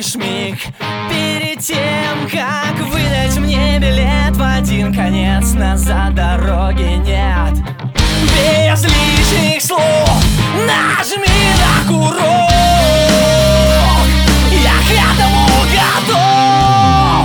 лишь миг перед тем, как выдать мне билет в один конец. Назад дороги нет. Без лишних слов нажми на курок. Я к этому готов.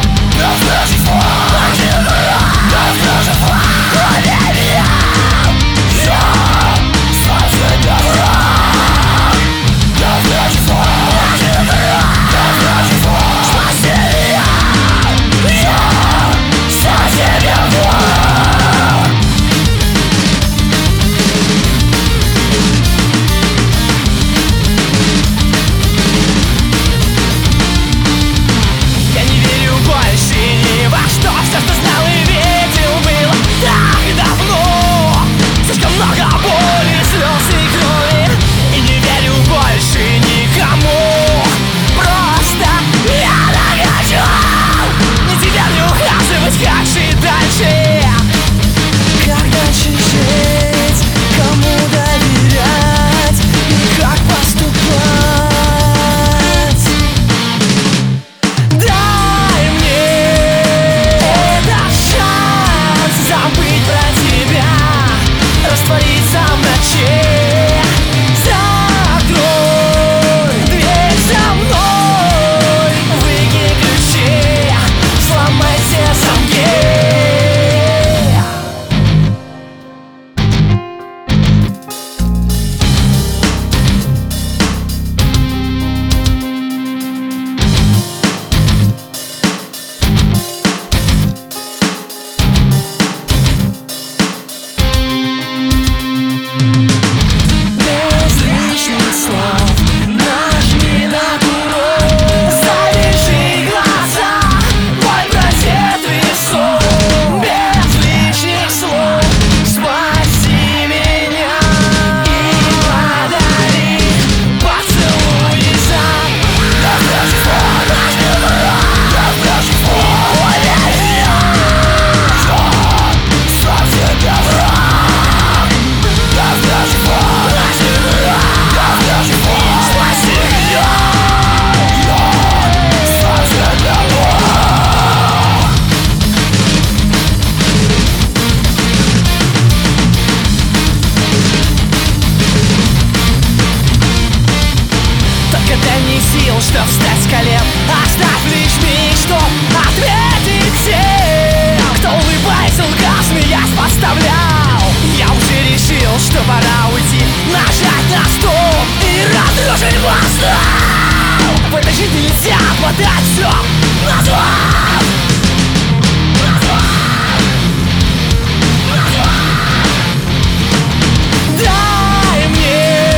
Чтоб встать с колен, оставь лишь миг, чтоб ответить тем, кто улыбаясь лгал, смеясь подставлял. Я уже решил, что пора уйти, нажать на стоп и разрушить мостов. В этой жизни нельзя подать